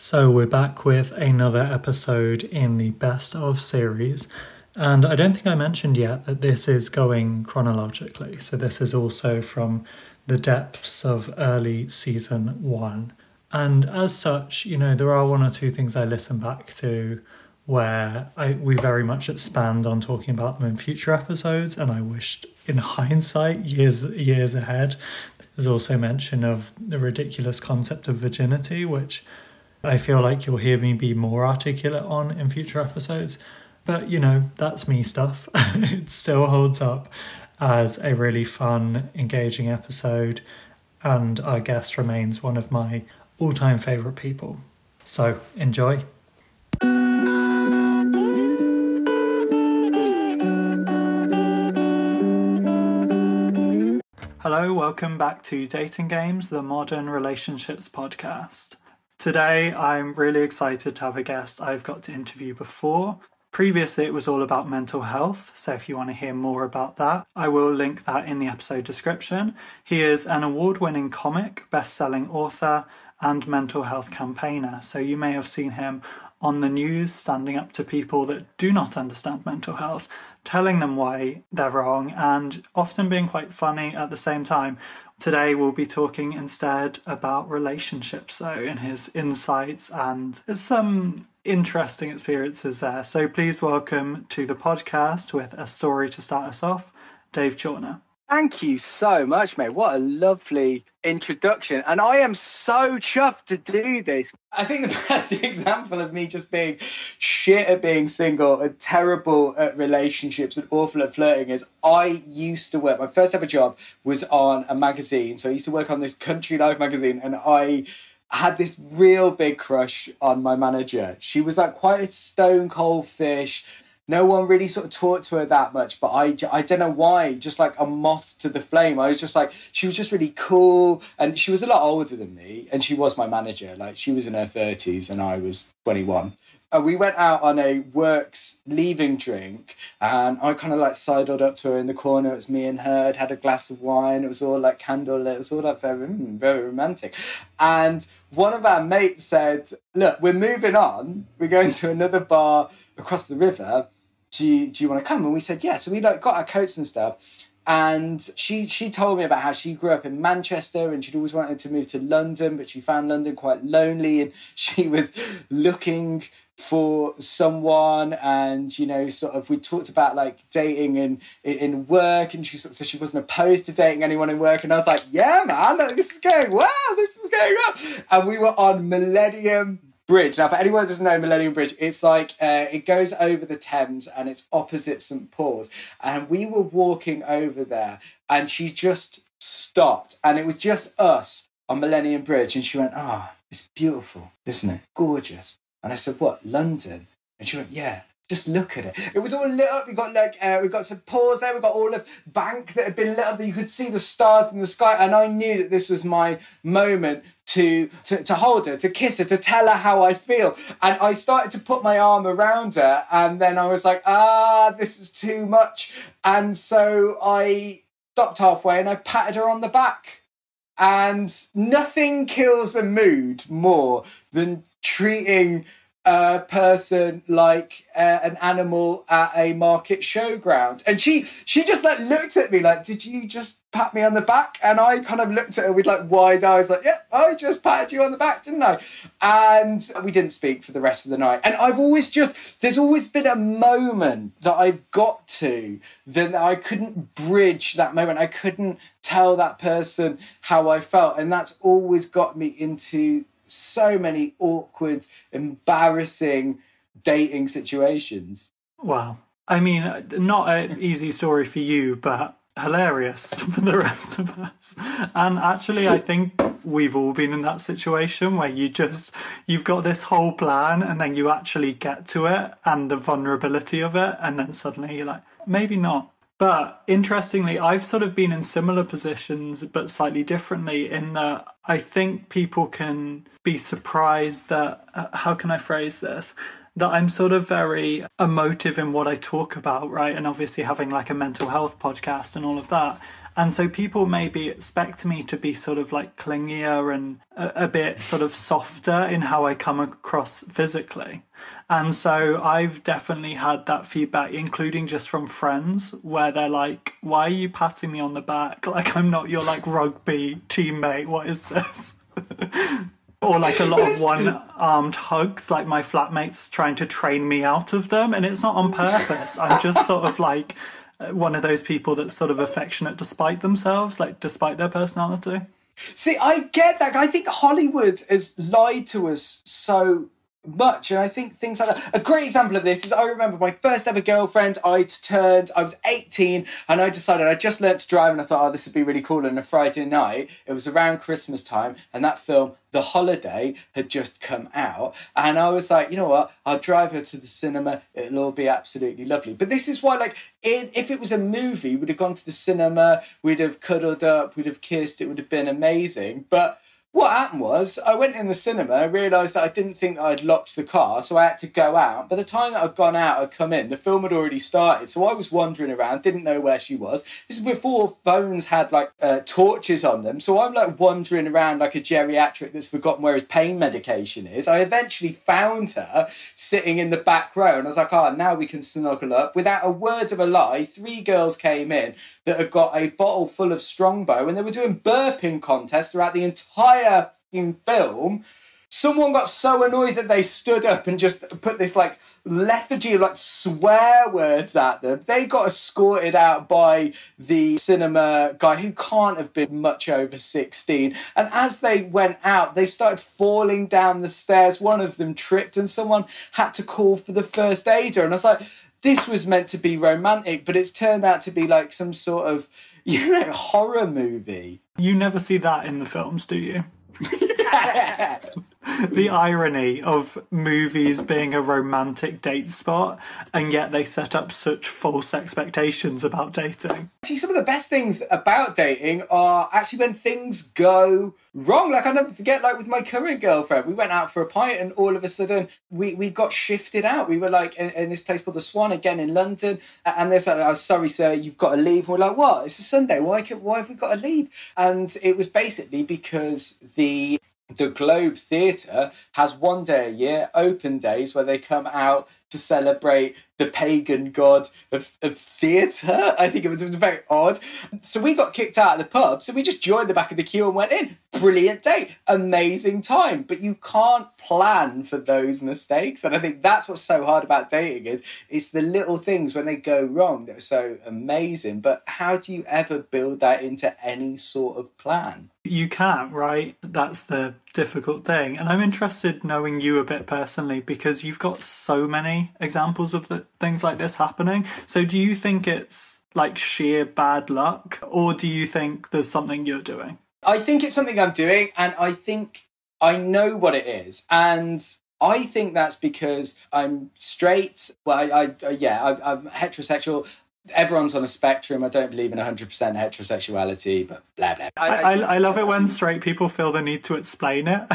So we're back with another episode in the Best of series. And I don't think I mentioned yet that this is going chronologically. So this is also from the depths of early season 1. And as such, there are one or two things I listen back to where we very much expand on talking about them in future episodes. And I wished, in hindsight, years ahead, there's also mention of the ridiculous concept of virginity, which I feel like you'll hear me be more articulate on in future episodes. But, that's me stuff. It still holds up as a really fun, engaging episode. And our guest remains one of my all-time favourite people. So, enjoy. Hello, welcome back to Dating Games, the Modern Relationships podcast. Today, I'm really excited to have a guest I've got to interview before. Previously, it was all about mental health, so if you want to hear more about that, I will link that in the episode description. He is an award-winning comic, best-selling author, and mental health campaigner, so you may have seen him on the news standing up to people that do not understand mental health, telling them why they're wrong, and often being quite funny at the same time. Today we'll be talking instead about relationships, though, and his insights and some interesting experiences there. So please welcome to the podcast, with a story to start us off, Dave Chawner. Thank you so much, mate. What a lovely introduction. And I am so chuffed to do this. I think the best example of me just being shit at being single and terrible at relationships and awful at flirting is I used to work, my first ever job was on a magazine. So I used to work on this Country Life magazine, and I had this real big crush on my manager. She was like quite a stone cold fish. No one really sort of talked to her that much, but I don't know why, just like a moth to the flame. I was just like, she was just really cool, and she was a lot older than me, and she was my manager. Like, she was in her 30s and I was 21. And we went out on a works leaving drink, and I kind of like sidled up to her in the corner. It was me and her. I'd had a glass of wine. It was all like candlelit. It was all like very romantic. And one of our mates said, look, we're moving on. We're going to another bar across the river. Do you want to come? And we said, yeah. So we like got our coats and stuff. And she told me about how she grew up in Manchester and she'd always wanted to move to London, but she found London quite lonely, and she was looking for someone. And, sort of we talked about like dating in work, and she sort of said she wasn't opposed to dating anyone in work. And I was like, yeah, man, this is going well. This is going well. And we were on Millennium Bridge. Now, for anyone who doesn't know Millennium Bridge, it's like it goes over the Thames and it's opposite St Paul's. And we were walking over there, and she just stopped, and it was just us on Millennium Bridge. And she went, it's beautiful, isn't it? Gorgeous. And I said, what, London? And she went, yeah. Just look at it. It was all lit up. We got some Paws there. We got all of Bank that had been lit up. You could see the stars in the sky. And I knew that this was my moment to hold her, to kiss her, to tell her how I feel. And I started to put my arm around her. And then I was like, this is too much. And so I stopped halfway and I patted her on the back. And nothing kills a mood more than treating a person like an animal at a market showground. And she just like looked at me like, did you just pat me on the back? And I kind of looked at her with like wide eyes like, yeah, I just patted you on the back, didn't I? And we didn't speak for the rest of the night. And there's always been a moment that I've got to that I couldn't bridge that moment. I couldn't tell that person how I felt. And that's always got me into so many awkward, embarrassing dating situations. Wow. I mean, not an easy story for you, but hilarious for the rest of us. And actually, I think we've all been in that situation where you've got this whole plan, and then you actually get to it and the vulnerability of it, and then suddenly you're like, maybe not. But interestingly, I've sort of been in similar positions, but slightly differently, in that I think people can be surprised that, how can I phrase this? That I'm sort of very emotive in what I talk about, right? And obviously having like a mental health podcast and all of that. And so people maybe expect me to be sort of like clingier and a bit sort of softer in how I come across physically. And so I've definitely had that feedback, including just from friends, where they're like, why are you patting me on the back? Like, I'm not your like rugby teammate. What is this? Or like a lot of one-armed hugs, like my flatmates trying to train me out of them. And it's not on purpose. I'm just sort of like one of those people that's sort of affectionate despite themselves, like despite their personality. See, I get that. I think Hollywood has lied to us so much, and I think things like that. A great example of this is I remember my first ever girlfriend. I was 18 and I decided I just learnt to drive, and I thought, oh, this would be really cool on a Friday night. It was around Christmas time, and that film The Holiday had just come out, and I was like, you know what, I'll drive her to the cinema, it'll all be absolutely lovely. But this is why, like, if it was a movie, we'd have gone to the cinema, we'd have cuddled up, we'd have kissed, it would have been amazing. But what happened was I went in the cinema, realised that I didn't think that I'd locked the car, so I had to go out. By the time that I'd gone out, I'd come in, the film had already started, so I was wandering around, didn't know where she was. This is before phones had like torches on them, so I'm like wandering around like a geriatric that's forgotten where his pain medication is. I eventually found her sitting in the back row, and I was like, oh, now we can snuggle up. Without a word of a lie, 3 girls came in that had got a bottle full of Strongbow, and they were doing burping contests throughout the entire film. Someone got so annoyed that they stood up and just put this like lethargy of like swear words at them. They got escorted out by the cinema guy who can't have been much over 16. And as they went out, they started falling down the stairs. One of them tripped and someone had to call for the first aider. And I was like, this was meant to be romantic, but it's turned out to be like some sort of, horror movie. You never see that in the films, do you? The irony of movies being a romantic date spot, and yet they set up such false expectations about dating. Actually, some of the best things about dating are actually when things go wrong. Like, I never forget, like with my current girlfriend, we went out for a pint and all of a sudden we got shifted out. We were like in this place called the Swan, again in London, and they're like, oh, sorry sir, you've got to leave. And we're like, what? It's a Sunday, why have we got to leave? And it was basically because the Globe Theatre has one day a year, open days, where they come out to celebrate the pagan god of theatre. I think it was very odd. So we got kicked out of the pub, so we just joined the back of the queue and went in. Brilliant date, amazing time. But you can't plan for those mistakes. And I think that's what's so hard about dating, is it's the little things when they go wrong that are so amazing. But how do you ever build that into any sort of plan? You can't, right? That's the difficult thing. And I'm interested knowing you a bit personally, because you've got so many examples of things like this happening. So do you think it's like sheer bad luck, or do you think there's something you're doing? I think it's something I'm doing, and I think I know what it is. And I think that's because I'm straight. Well, I'm heterosexual. Everyone's on a spectrum. I don't believe in 100% heterosexuality, but blah, blah. I love it when straight people feel the need to explain it.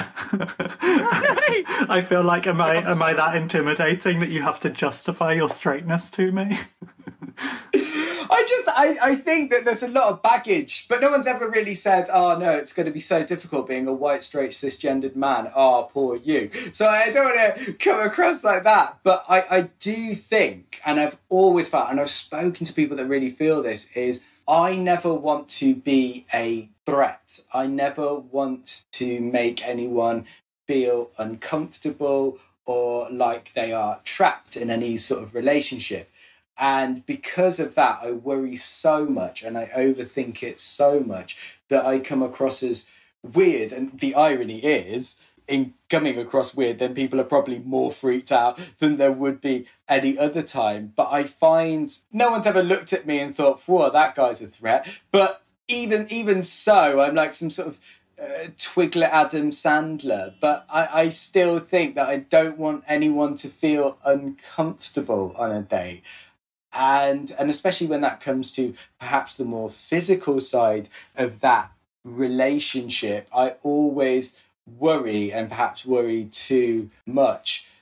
I feel like, am I that intimidating that you have to justify your straightness to me? I think that there's a lot of baggage, but no one's ever really said, oh no, it's going to be so difficult being a white, straight, cisgendered man. Oh, poor you. So I don't want to come across like that. But I do think, and I've always felt, and I've spoken to people that really feel this, is I never want to be a threat. I never want to make anyone feel uncomfortable or like they are trapped in any sort of relationship. And because of that, I worry so much and I overthink it so much that I come across as weird. And the irony is, in coming across weird, then people are probably more freaked out than there would be any other time. But I find no one's ever looked at me and thought, whoa, that guy's a threat. But even so, I'm like some sort of Twiglet Adam Sandler. But I still think that I don't want anyone to feel uncomfortable on a date. And especially when that comes to perhaps the more physical side of that relationship, I always worry, and perhaps worry too much,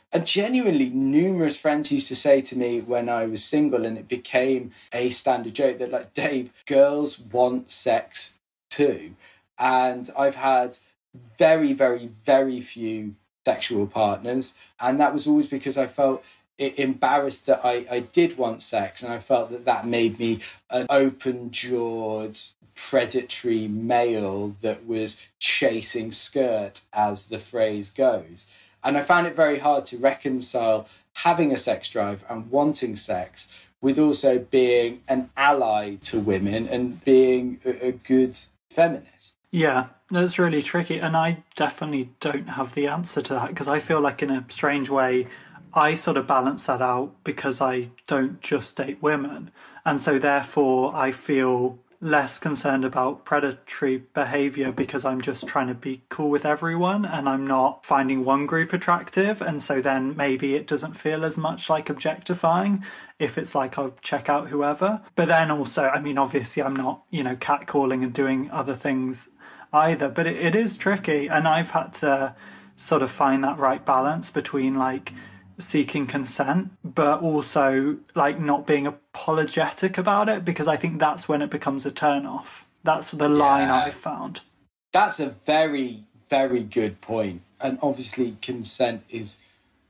And genuinely, numerous friends used to say to me when I was single, and it became a standard joke, that like, Dave, girls want sex too. And I've had very, very, very few sexual partners. And that was always because I felt embarrassed that I did want sex. And I felt that that made me an open-jawed, predatory male that was chasing skirt, as the phrase goes. And I found it very hard to reconcile having a sex drive and wanting sex with also being an ally to women and being a good feminist. Yeah, that's really tricky. And I definitely don't have the answer to that, because I feel like in a strange way, I sort of balance that out because I don't just date women. And so therefore I feel less concerned about predatory behavior because I'm just trying to be cool with everyone and I'm not finding one group attractive. And so then maybe it doesn't feel as much like objectifying if it's like I'll check out whoever. But then also, I mean, obviously I'm not, catcalling and doing other things either, but it is tricky. And I've had to sort of find that right balance between like seeking consent, but also like not being apologetic about it, because I think that's when it becomes a turn off. That's the line I've found. That's a very, very good point. And obviously consent is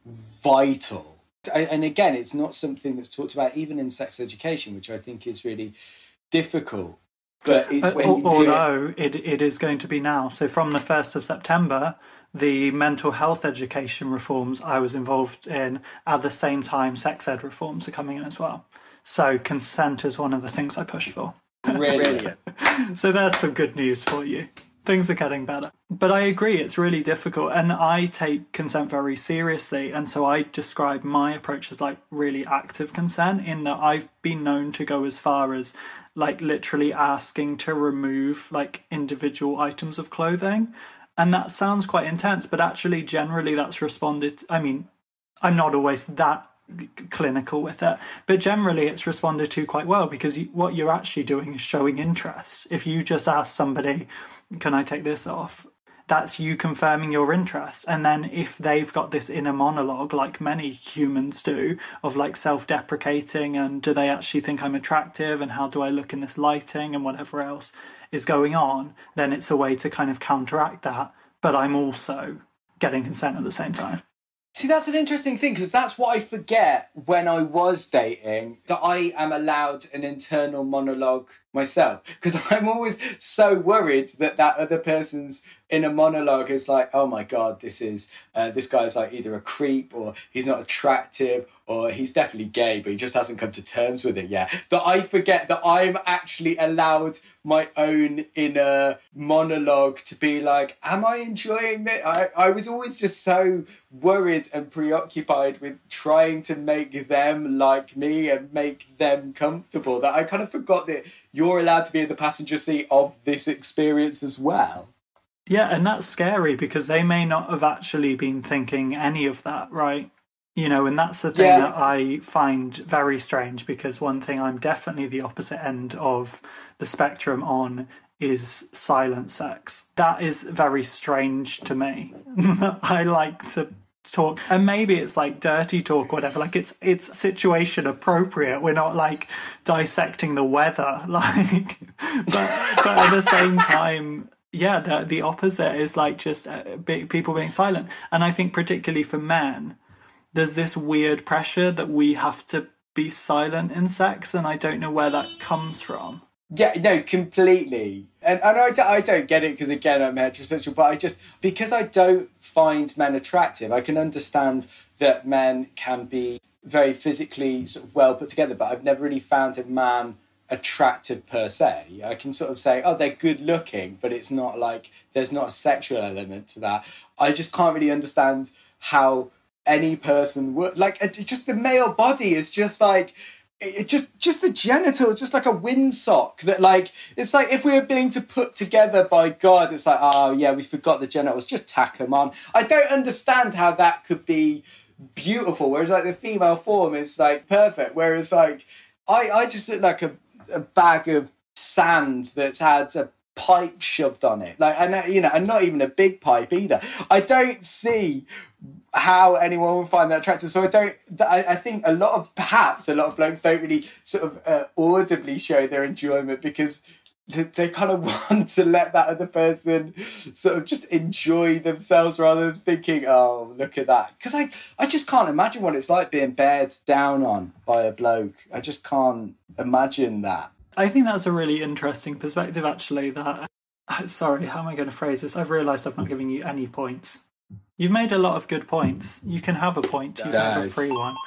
vital. And again, it's not something that's talked about even in sex education, which I think is really difficult. But it's when although it is going to be now. So from the 1st of September, the mental health education reforms I was involved in at the same time sex ed reforms are coming in as well. So consent is one of the things I pushed for. Brilliant. So there's some good news for you. Things are getting better. But I agree, it's really difficult. And I take consent very seriously. And so I describe my approach as like really active consent, in that I've been known to go as far as like literally asking to remove like individual items of clothing. And that sounds quite intense, but actually generally that's responded. I mean, I'm not always that clinical with it, but generally it's responded to quite well, because what you're actually doing is showing interest. If you just ask somebody, can I take this off? That's you confirming your interest. And then if they've got this inner monologue, like many humans do, of like self-deprecating and do they actually think I'm attractive and how do I look in this lighting and whatever else is going on, then it's a way to kind of counteract that. But I'm also getting consent at the same time. See, that's an interesting thing, because that's what I forget when I was dating, that I am allowed an internal monologue myself, because I'm always so worried that other person's inner monologue is like, oh my God, this guy's like either a creep or he's not attractive or he's definitely gay, but he just hasn't come to terms with it yet. That I forget that I'm actually allowed my own inner monologue to be like, am I enjoying this? I was always just so worried and preoccupied with trying to make them like me and make them comfortable that I kind of forgot that you're allowed to be in the passenger seat of this experience as well. Yeah, and that's scary because they may not have actually been thinking any of that, right? And that's the thing that I find very strange, because one thing I'm definitely the opposite end of the spectrum on is silent sex. That is very strange to me. I like to talk, and maybe it's like dirty talk or whatever, like it's situation appropriate. We're not like dissecting the weather, like but at the same time, yeah, the opposite is like just people being silent. And I think particularly for men, there's this weird pressure that we have to be silent in sex, and I don't know where that comes from. Yeah, no, completely. And I don't get it, because again, I'm heterosexual, but because I don't find men attractive, I can understand that men can be very physically sort of well put together, but I've never really found a man attractive per se. I can sort of say, oh, they're good looking, but it's not like there's not a sexual element to that. I just can't really understand how any person would, like, just the male body is just like, it just the genitals, just like a windsock that, like, it's like if we were being to put together by God, it's like, oh yeah, we forgot the genitals, just tack them on. I don't understand how that could be beautiful, whereas like the female form is like perfect, whereas like I just look like a bag of sand that's had a pipe shoved on it, like, and you know, and not even a big pipe either. I don't see how anyone would find that attractive. So I think perhaps a lot of blokes don't really sort of audibly show their enjoyment because they kind of want to let that other person sort of just enjoy themselves rather than thinking, oh, look at that. Because I just can't imagine what it's like being bared down on by a bloke. I just can't imagine that. I think that's a really interesting perspective, actually. Sorry, how am I going to phrase this? I've realised I've not given you any points. You've made a lot of good points. You can have a point. You can have a free one.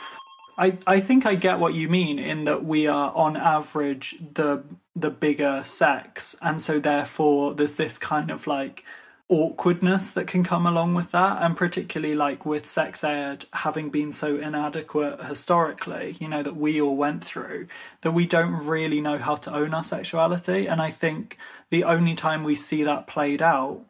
I think I get what you mean in that we are, on average, the bigger sex. And so, therefore, there's this kind of, like, awkwardness that can come along with that, and particularly like with sex ed having been so inadequate historically, you know, that we all went through, that we don't really know how to own our sexuality. And I think the only time we see that played out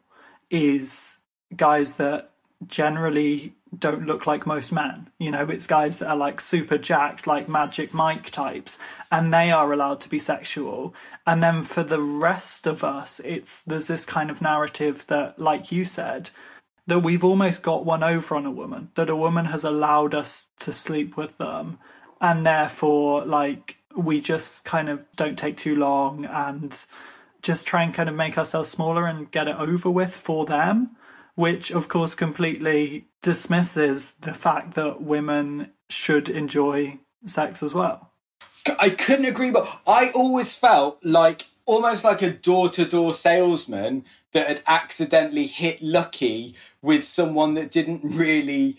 is guys that generally don't look like most men. You know, it's guys that are like super jacked, like Magic Mike types, and they are allowed to be sexual. And then for the rest of us, there's this kind of narrative that, like you said, that we've almost got one over on a woman, that a woman has allowed us to sleep with them, and therefore, like, we just kind of don't take too long and just try and kind of make ourselves smaller and get it over with for them, which of course completely dismisses the fact that women should enjoy sex as well. I couldn't agree more. I always felt like almost like a door-to-door salesman that had accidentally hit lucky with someone that didn't really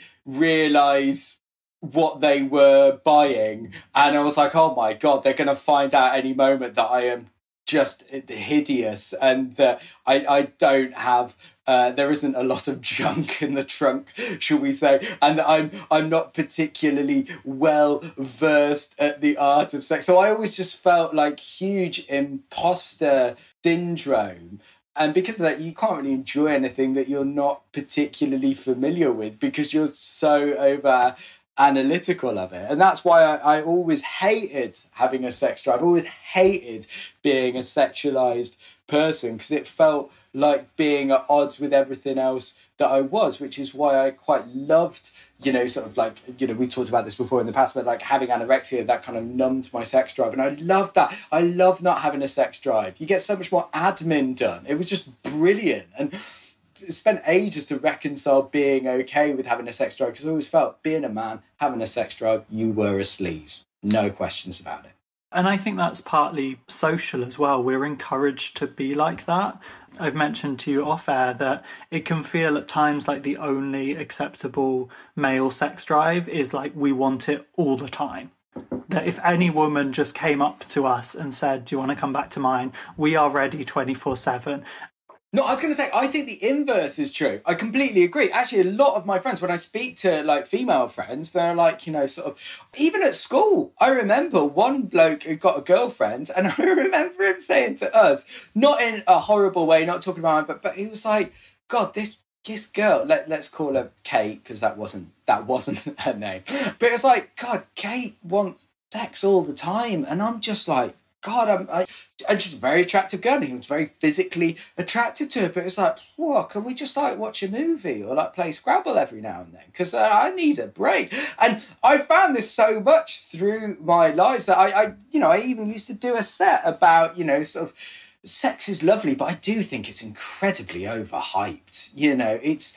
realise what they were buying. And I was like, oh my God, they're going to find out any moment that I am just hideous and that I don't have there isn't a lot of junk in the trunk, shall we say, and I'm not particularly well versed at the art of sex. So I always just felt like huge imposter syndrome. And because of that, you can't really enjoy anything that you're not particularly familiar with because you're so over analytical of it. And that's why I always hated having a sex drive. I always hated being a sexualized person because it felt like being at odds with everything else that I was, which is why I quite loved, you know, sort of like, you know, we talked about this before in the past, but like having anorexia, that kind of numbed my sex drive. And I love that. I love not having a sex drive. You get so much more admin done. It was just brilliant. And it spent ages to reconcile being okay with having a sex drive because I always felt being a man, having a sex drive, you were a sleaze. No questions about it. And I think that's partly social as well. We're encouraged to be like that. I've mentioned to you off air that it can feel at times like the only acceptable male sex drive is like we want it all the time. That if any woman just came up to us and said, do you want to come back to mine? We are ready 24/7. No, I was going to say, I think the inverse is true. I completely agree. Actually, a lot of my friends, when I speak to like female friends, they're like, you know, sort of, even at school, I remember one bloke who got a girlfriend and I remember him saying to us, not in a horrible way, not talking about him, but he was like, God, this girl, let's call her Kate, because that wasn't her name. But it was like, God, Kate wants sex all the time. And I'm just like, God, and she's a very attractive girl. And he was very physically attracted to her. But it's like, what? Can we just like watch a movie or like play Scrabble every now and then? Because I need a break. And I found this so much through my lives that I even used to do a set about, you know, sort of sex is lovely, but I do think it's incredibly overhyped. You know, it's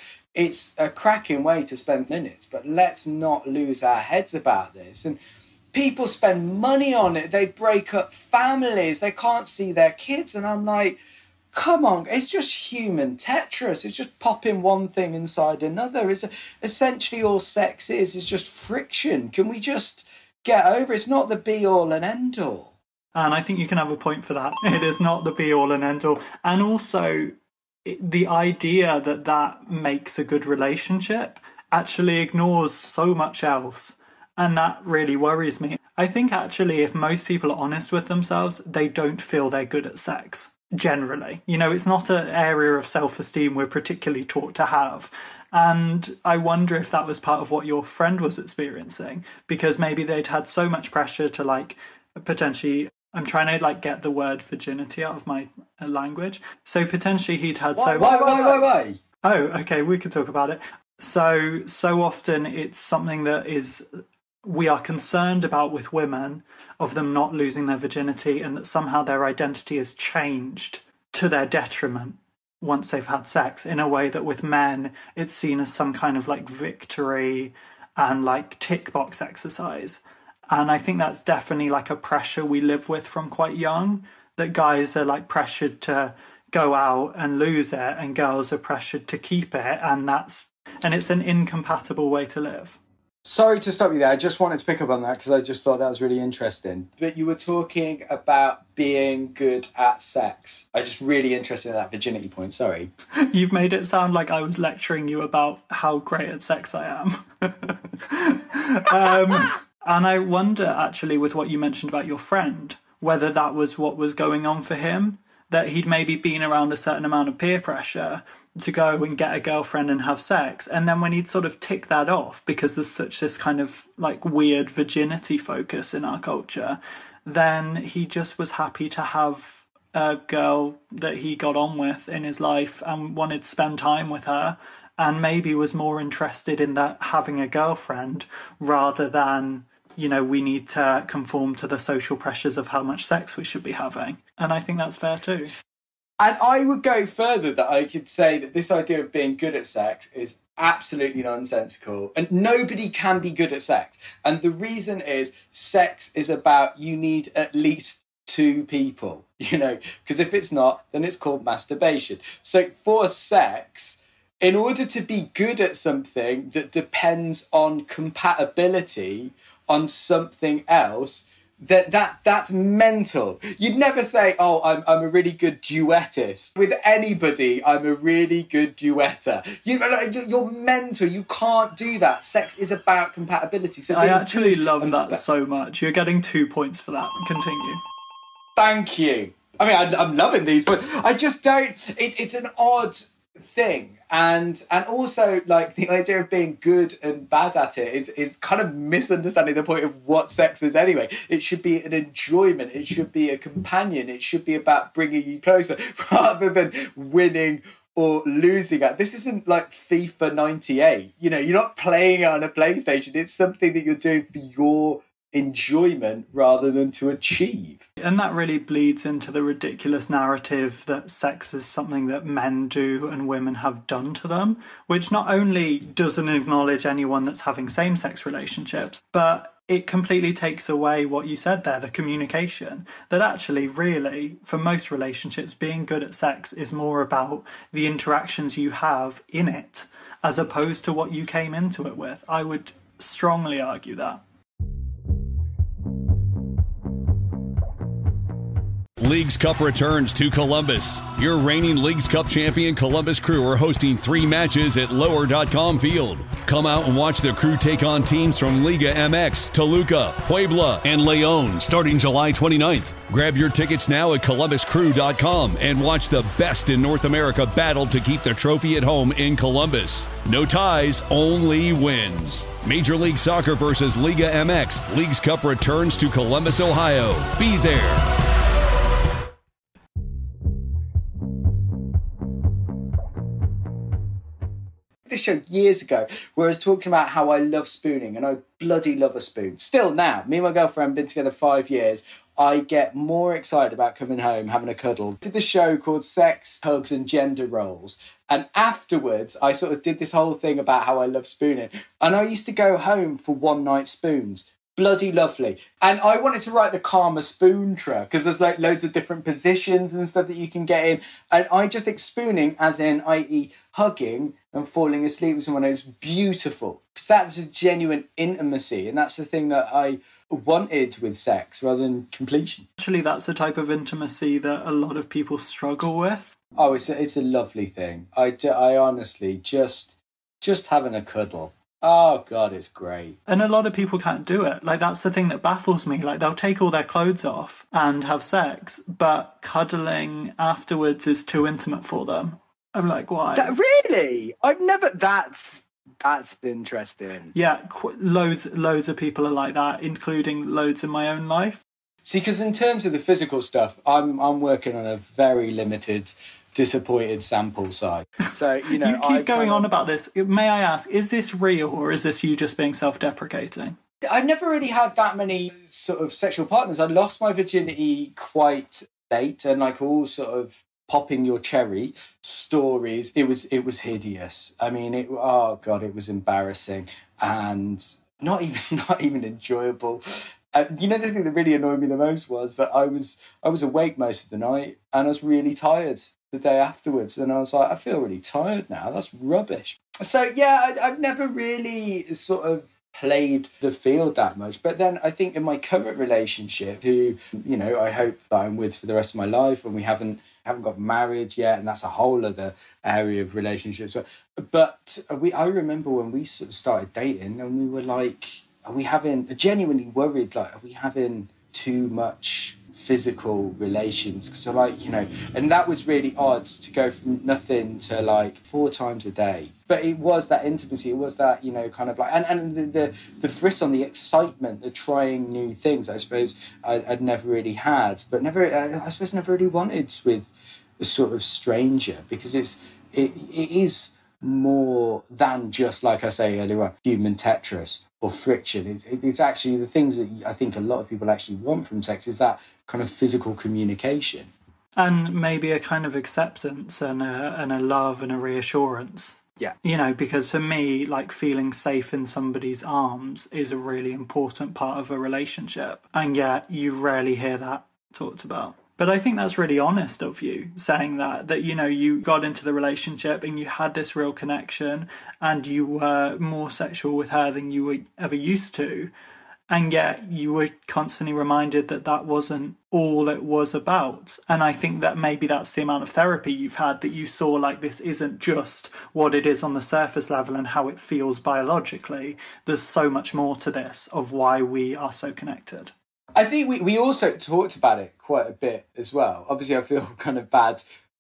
a cracking way to spend minutes, but let's not lose our heads about this. And people spend money on it. They break up families. They can't see their kids. And I'm like, come on, it's just human Tetris. It's just popping one thing inside another. It's essentially all sex is just friction. Can we just get over it? It's not the be all and end all. And I think you can have a point for that. It is not the be all and end all. And also the idea that makes a good relationship actually ignores so much else. And that really worries me. I think actually if most people are honest with themselves, they don't feel they're good at sex, generally. You know, it's not an area of self-esteem we're particularly taught to have. And I wonder if that was part of what your friend was experiencing, because maybe they'd had so much pressure to like potentially I'm trying to like get the word virginity out of my language. So potentially he'd had Why? Oh, okay, we could talk about it. So often it's something that we are concerned about with women, of them not losing their virginity, and that somehow their identity has changed to their detriment once they've had sex, in a way that with men it's seen as some kind of like victory and like tick box exercise. And I think that's definitely like a pressure we live with from quite young, that guys are like pressured to go out and lose it and girls are pressured to keep it, and it's an incompatible way to live. Sorry to stop you there. I just wanted to pick up on that because I just thought that was really interesting. But you were talking about being good at sex. I just really interested in that virginity point. Sorry. You've made it sound like I was lecturing you about how great at sex I am. And I wonder, actually, with what you mentioned about your friend, whether that was what was going on for him, that he'd maybe been around a certain amount of peer pressure to go and get a girlfriend and have sex. And then when he'd sort of tick that off, because there's such this kind of like weird virginity focus in our culture, then he just was happy to have a girl that he got on with in his life and wanted to spend time with her, and maybe was more interested in that having a girlfriend rather than, you know, we need to conform to the social pressures of how much sex we should be having. And I think that's fair too. And I would go further, that I could say that this idea of being good at sex is absolutely nonsensical, and nobody can be good at sex. And the reason is sex is about, you need at least two people, you know, because if it's not, then it's called masturbation. So for sex, in order to be good at something that depends on compatibility on something else, that's mental. You'd never say, oh, I'm a really good duettist. With anybody, I'm a really good duetter. You're mental. You can't do that. Sex is about compatibility. So I actually love that so much. You're getting 2 points for that. Continue. Thank you. I mean, I'm loving these, but I just don't. It's an odd thing, and also like the idea of being good and bad at it is kind of misunderstanding the point of what sex is anyway. It should be an enjoyment, it should be a companion, it should be about bringing you closer rather than winning or losing at. This isn't like FIFA 98, you know, you're not playing it on a PlayStation. It's something that you're doing for your enjoyment rather than to achieve. And that really bleeds into the ridiculous narrative that sex is something that men do and women have done to them, which not only doesn't acknowledge anyone that's having same-sex relationships, but it completely takes away what you said there, the communication. That actually, really, for most relationships, being good at sex is more about the interactions you have in it, as opposed to what you came into it with. I would strongly argue that. Leagues Cup returns to Columbus. Your reigning Leagues Cup champion Columbus Crew are hosting 3 matches at Lower.com Field. Come out and watch the Crew take on teams from Liga MX, Toluca, Puebla, and León starting July 29th. Grab your tickets now at ColumbusCrew.com and watch the best in North America battle to keep the trophy at home in Columbus. No ties, only wins. Major League Soccer versus Liga MX. Leagues Cup returns to Columbus, Ohio. Be there. This show years ago where I was talking about how I love spooning, and I bloody love a spoon. Still now, me and my girlfriend have been together 5 years. I get more excited about coming home, having a cuddle. I did this show called Sex, Hugs and Gender Roles. And afterwards, I sort of did this whole thing about how I love spooning. And I used to go home for one night spoons. Bloody lovely. And I wanted to write the Karma Spoontra because there's like loads of different positions and stuff that you can get in. And I just think spooning, as in, i.e. hugging and falling asleep with someone, is beautiful. Because that's a genuine intimacy. And that's the thing that I wanted with sex rather than completion. Actually, that's the type of intimacy that a lot of people struggle with. Oh, it's a lovely thing. I honestly, just having a cuddle. Oh, God, it's great. And a lot of people can't do it. Like, that's the thing that baffles me. Like, they'll take all their clothes off and have sex, but cuddling afterwards is too intimate for them. I'm like, why? Really? I've never... That's interesting. Yeah, loads of people are like that, including loads in my own life. See, because in terms of the physical stuff, I'm working on a very limited, disappointed sample size. So, you know, you keep going on about this. May I ask, is this real or is this you just being self-deprecating? I've never really had that many sort of sexual partners. I lost my virginity quite late, and like all sort of popping your cherry stories, it was hideous. I mean, it was embarrassing and not even enjoyable. You know, the thing that really annoyed me the most was that I was awake most of the night and I was really tired the day afterwards, and I was like, I feel really tired now. That's rubbish. So yeah, I've never really sort of played the field that much. But then I think in my current relationship, who, you know, I hope that I'm with for the rest of my life, and we haven't got married yet, and that's a whole other area of relationships. But I remember when we sort of started dating, and we were like, are we genuinely worried, like, are we having too much physical relations? So like, you know, and that was really odd to go from nothing to like 4 times a day. But it was that intimacy, it was that, you know, kind of like, and the frisson, the excitement, the trying new things, I suppose I'd never really had, but never really wanted with a sort of stranger, because it is more than just, like I say earlier on, human Tetris or friction. It's actually the things that I think a lot of people actually want from sex is that kind of physical communication. And maybe a kind of acceptance and a love and a reassurance. Yeah. You know, because for me, like, feeling safe in somebody's arms is a really important part of a relationship. And yet you rarely hear that talked about. But I think that's really honest of you, saying that, you know, you got into the relationship and you had this real connection and you were more sexual with her than you were ever used to. And yet you were constantly reminded that that wasn't all it was about. And I think that maybe that's the amount of therapy you've had, that you saw like this isn't just what it is on the surface level and how it feels biologically. There's so much more to this of why we are so connected. I think we also talked about it quite a bit as well. Obviously, I feel kind of bad.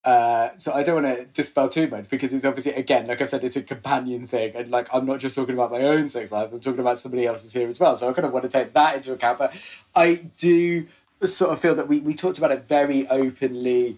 So I don't want to dispel too much, because it's obviously, again, like I've said, it's a companion thing. And like, I'm not just talking about my own sex life, I'm talking about somebody else's here as well. So I kind of want to take that into account. But I do sort of feel that we talked about it very openly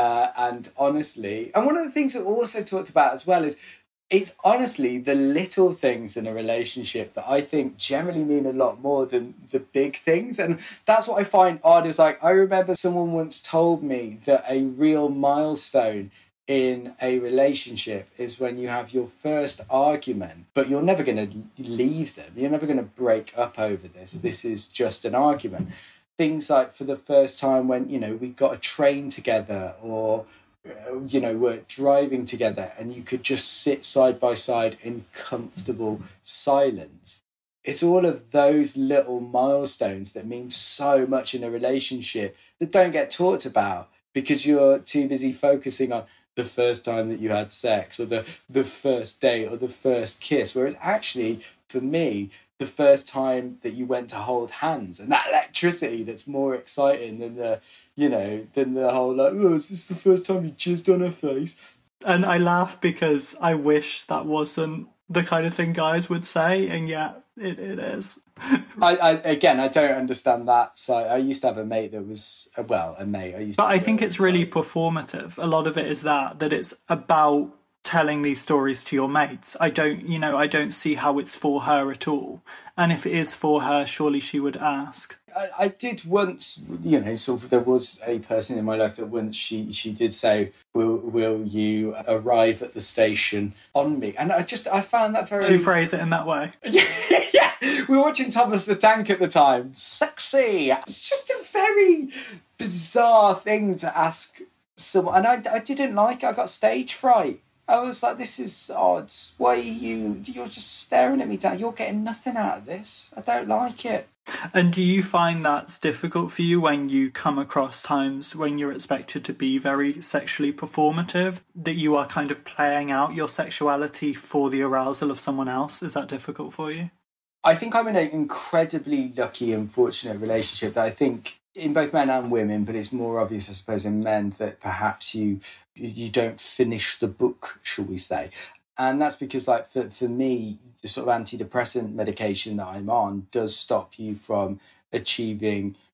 and honestly. And one of the things we also talked about as well is, it's honestly the little things in a relationship that I think generally mean a lot more than the big things. And that's what I find odd, is like, I remember someone once told me that a real milestone in a relationship is when you have your first argument, but you're never going to leave them. You're never going to break up over this. This is just an argument. Things like for the first time when, you know, we got a train together, or you know, we're driving together and you could just sit side by side in comfortable silence. It's all of those little milestones that mean so much in a relationship that don't get talked about, because you're too busy focusing on the first time that you had sex, or the first date, or the first kiss. Whereas actually, for me, the first time that you went to hold hands, and that electricity that's more exciting than the whole, like, oh, is this the first time you jizzed on her face? And I laugh because I wish that wasn't the kind of thing guys would say, and yet it is. I don't understand that. So I used to have a mate that was, a mate. But I think it's really performative. A lot of it is that it's about telling these stories to your mates. I don't see how it's for her at all. And if it is for her, surely she would ask. I did once, you know, sort of, there was a person in my life that once she did say, will you arrive at the station on me? And I found that very... Do you phrase it in that way? Yeah. We were watching Thomas the Tank at the time. Sexy. It's just a very bizarre thing to ask someone. And I didn't like it. I got stage fright. I was like, this is odd. Why you're just staring at me down? You're getting nothing out of this. I don't like it. And do you find that's difficult for you when you come across times when you're expected to be very sexually performative, that you are kind of playing out your sexuality for the arousal of someone else? Is that difficult for you? I think I'm in an incredibly lucky and fortunate relationship that I think in both men and women, but it's more obvious, I suppose, in men, that perhaps you don't finish the book, shall we say. And that's because, like, for me, the sort of antidepressant medication that I'm on does stop you from achieving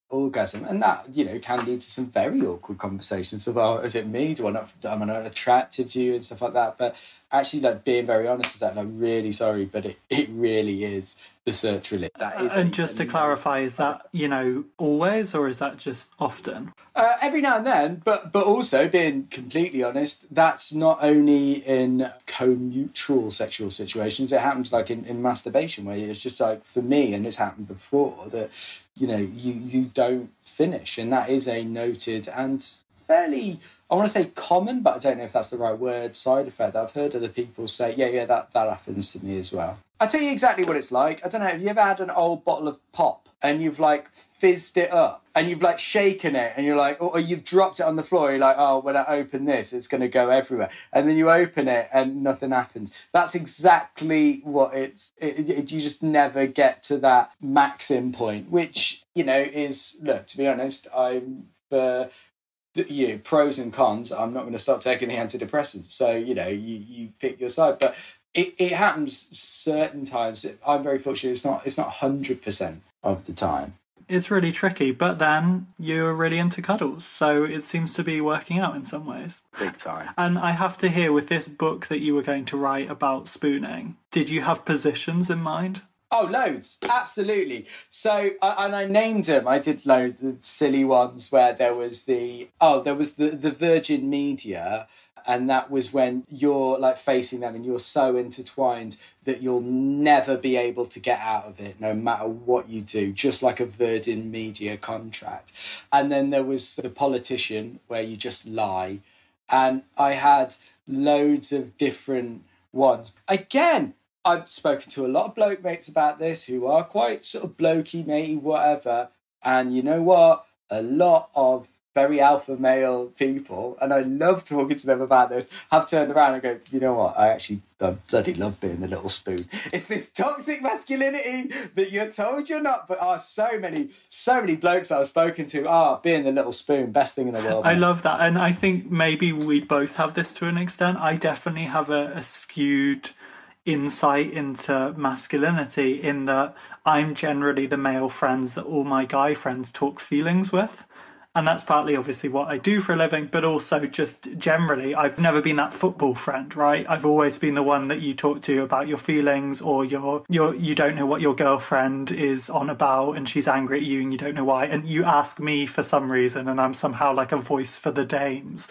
orgasm, and that, you know, can lead to some very awkward conversations of, oh, is it me, am I not attracted to you and stuff like that. But actually, like, being very honest is that I'm really sorry, but it really is the sertraline. That is. And just to clarify, is that, you know, always, or is that just often? Every now and then, but also, being completely honest, that's not only in co-mutual sexual situations. It happens like in masturbation, where it's just like, for me, and it's happened before, that, you know, you don't finish, and that is a noted and fairly, I want to say common, but I don't know if that's the right word, side effect. I've heard other people say, yeah, that happens to me as well. I'll tell you exactly what it's like. I don't know, have you ever had an old bottle of pop and you've like fizzed it up and you've like shaken it and you're like, or you've dropped it on the floor, you're like, oh, when I open this, it's going to go everywhere. And then you open it and nothing happens. That's exactly what you just never get to that maxim point, which, you know, is, look, to be honest, I'm for, you know, pros and cons. I'm not going to stop taking the antidepressants. So, you know, you pick your side, but it happens certain times. I'm very fortunate. It's not 100% of the time. It's really tricky, but then you're really into cuddles, so it seems to be working out in some ways. Big time. And I have to hear, with this book that you were going to write about spooning, did you have positions in mind? Oh, loads. Absolutely. So, and I named them. I did loads of silly ones where there was the Virgin Media, and that was when you're like facing them and you're so intertwined that you'll never be able to get out of it, no matter what you do, just like a Virgin Media contract. And then there was the Politician, where you just lie. And I had loads of different ones. Again, I've spoken to a lot of bloke mates about this who are quite sort of blokey, matey, whatever. And you know what? A lot of very alpha male people, and I love talking to them about this, have turned around and go, you know what? I bloody love being the little spoon. It's this toxic masculinity that you're told you're not, but so many blokes that I've spoken to being the little spoon, best thing in the world. I love that. And I think maybe we both have this to an extent. I definitely have a skewed insight into masculinity, in that I'm generally the male friends that all my guy friends talk feelings with. And that's partly obviously what I do for a living, but also just generally, I've never been that football friend, right? I've always been the one that you talk to about your feelings, or you don't know what your girlfriend is on about and she's angry at you and you don't know why. And you ask me for some reason and I'm somehow like a voice for the dames.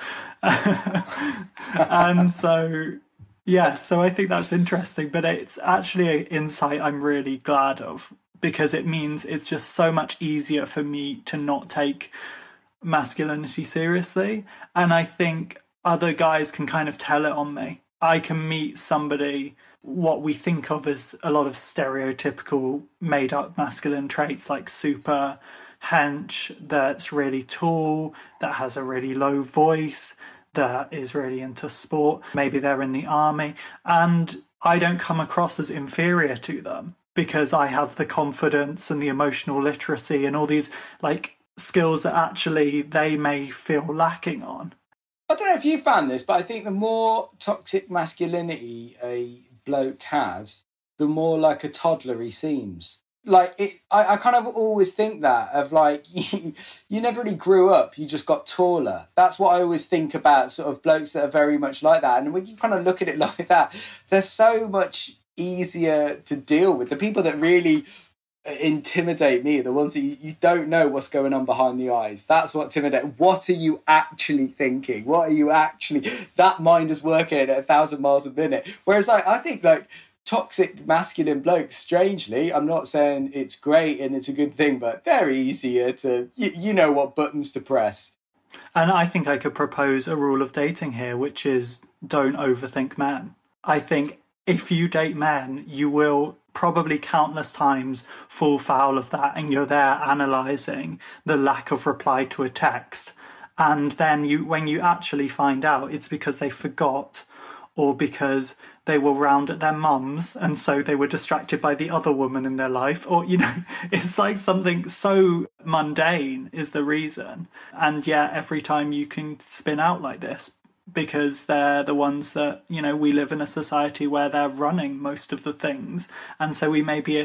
And so, yeah, so I think that's interesting, but it's actually an insight I'm really glad of, because it means it's just so much easier for me to not take masculinity seriously. And I think other guys can kind of tell it on me. I can meet somebody, what we think of as a lot of stereotypical made up masculine traits, like super hench, that's really tall, that has a really low voice, that is really into sport, maybe they're in the army, and I don't come across as inferior to them because I have the confidence and the emotional literacy and all these like skills that actually they may feel lacking on. I don't know if you found this, but I think the more toxic masculinity a bloke has, the more like a toddler he seems. Like, I kind of always think that, of like, you never really grew up, you just got taller. That's what I always think about sort of blokes that are very much like that. And when you kind of look at it like that, they're so much easier to deal with. The people that really intimidate me, the ones that you don't know what's going on behind the eyes. That's what intimidates. What are you actually thinking? What are you actually, that mind is working at 1,000 miles a minute. Whereas like, I think like toxic masculine blokes, strangely, I'm not saying it's great and it's a good thing, but they're easier to, you know what buttons to press. And I think I could propose a rule of dating here, which is don't overthink men. I think if you date men, you will probably countless times fall foul of that, and you're there analysing the lack of reply to a text. And then when you actually find out, it's because they forgot, or because they were round at their mum's and so they were distracted by the other woman in their life, or, you know, it's like something so mundane is the reason. And yet every time you can spin out like this, because they're the ones that, you know, we live in a society where they're running most of the things. And so we may be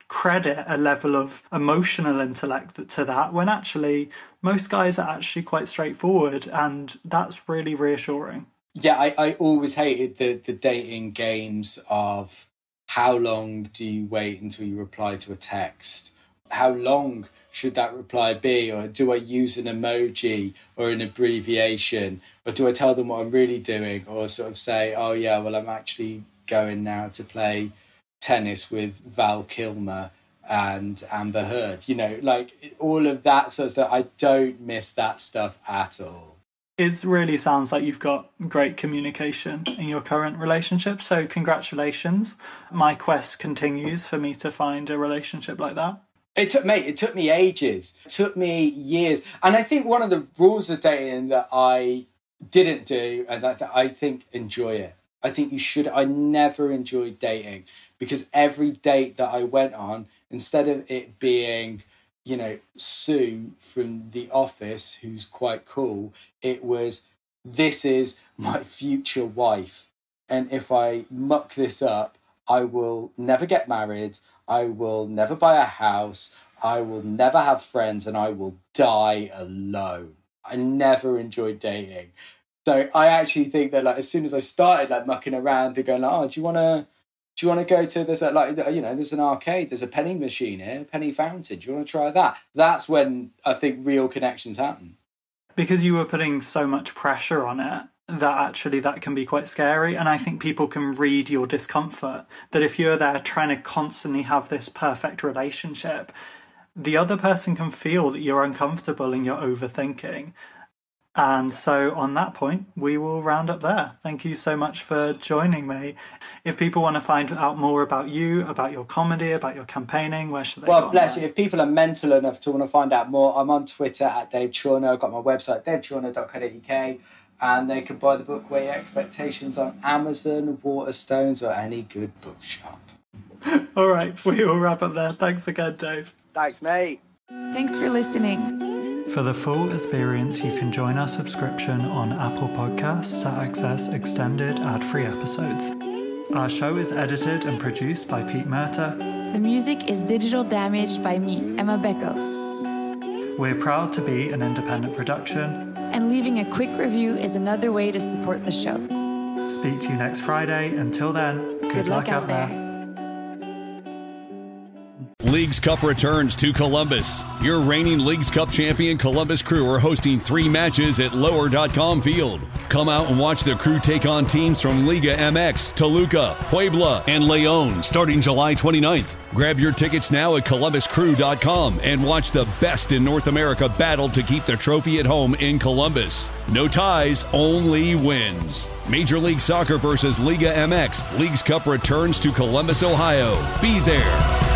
credit a level of emotional intellect to that, when actually most guys are actually quite straightforward, and that's really reassuring. Yeah, I always hated the dating games of how long do you wait until you reply to a text? How long should that reply be? Or do I use an emoji or an abbreviation? Or do I tell them what I'm really doing? Or sort of say, oh yeah, well, I'm actually going now to play tennis with Val Kilmer and Amber Heard. You know, like all of that sort of stuff. I don't miss that stuff at all. It really sounds like you've got great communication in your current relationship. So congratulations. My quest continues for me to find a relationship like that. It took me ages. It took me years. And I think one of the rules of dating that I didn't do, and that I think enjoy it. I think you should. I never enjoyed dating, because every date that I went on, instead of it being, you know, Sue from The Office, who's quite cool, it was, this is my future wife. And if I muck this up, I will never get married. I will never buy a house. I will never have friends, and I will die alone. I never enjoyed dating. So I actually think that, like, as soon as I started like mucking around and going, oh, do you want to go to this, like, you know, there's an arcade, there's a penny machine here, penny fountain. Do you want to try that? That's when I think real connections happen. Because you were putting so much pressure on it, that can be quite scary. And I think people can read your discomfort, that if you're there trying to constantly have this perfect relationship, the other person can feel that you're uncomfortable and you're overthinking. And so on that point, we will round up there. Thank you so much for joining me. If people want to find out more about you, about your comedy, about your campaigning, where should they go? Well, bless you. If people are mental enough to want to find out more, I'm on Twitter at Dave Chawner. I've got my website, davechawner.co.uk. And they can buy the book Weigh Your Expectations on Amazon, Waterstones, or any good bookshop. All right, we will wrap up there. Thanks again, Dave. Thanks, mate. Thanks for listening. For the full experience, you can join our subscription on Apple Podcasts to access extended ad-free episodes. Our show is edited and produced by Pete Murta. The music is Digital Damage by me, Emma Becco. We're proud to be an independent production. And leaving a quick review is another way to support the show. Speak to you next Friday. Until then, good luck out there. Leagues Cup returns to Columbus. Your reigning Leagues Cup champion Columbus Crew are hosting 3 matches at Lower.com Field. Come out and watch the Crew take on teams from Liga MX, Toluca, Puebla, and León starting July 29th. Grab your tickets now at ColumbusCrew.com and watch the best in North America battle to keep the trophy at home in Columbus. No ties, only wins. Major League Soccer versus Liga MX. Leagues Cup returns to Columbus, Ohio. Be there.